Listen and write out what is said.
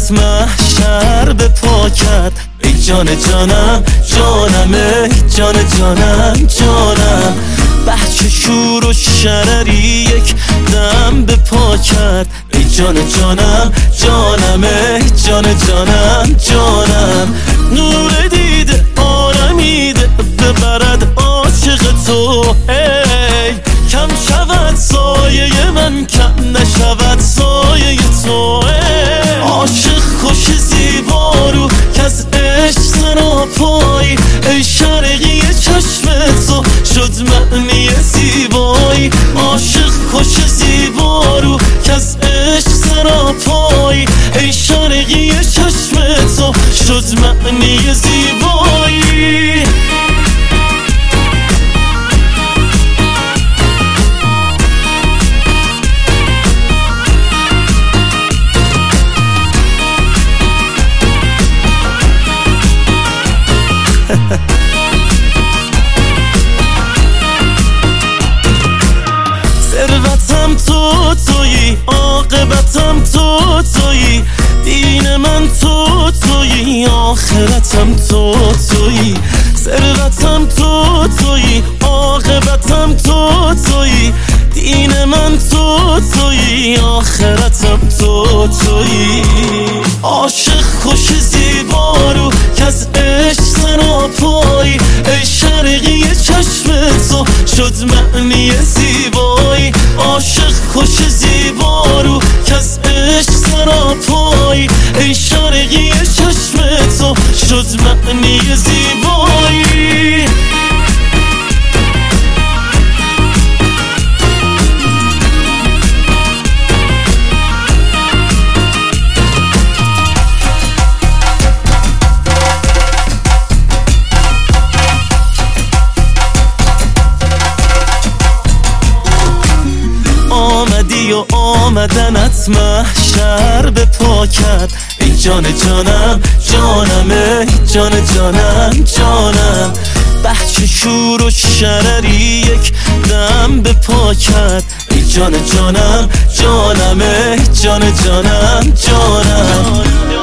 بدنت محشر به پا کرد. ای جان جانم جانم، ای جان جانم جانم. بچه شور و شرری یک دم به پا کرد. ای جان جانم جانم، ای جان جانم جانم. نور دیده آرمیده ببرد عاشق تو. ای کم شود سایه من، کم نشود سایه تو. عاشق خوش زیبا رو که از عشق سراپایی. ای شرقی چشم تو شد معنی زیبایی. عاشق خوش زیبا رو که از عشق سراپایی. ای شرقی چشم تو شد معنی زیبایی. ثروتم تو تویی، عاقبتم تو تویی. دین من تو تویی، آخرتم تو تویی. ثروتم تو تویی، عاقبتم تو تویی. دین من تو تویی، آخرتم تو تویی. عاشق خوش زیبا رو که از عشق سراپایی. ای شرقی چشم تو شد معنی زیبایی. عاشق خوش زیبا رو که از عشق سراپایی. ای شرقی چشم تو شد معنی زیبایی. آمدی و آمدنت محشر به پا کرد. ای جان جانم جانم، ای جان جانم جانم. بچه شور و شرری یک دم به پا کرد. ای جان جانم جانم، ای جان جانم جانم.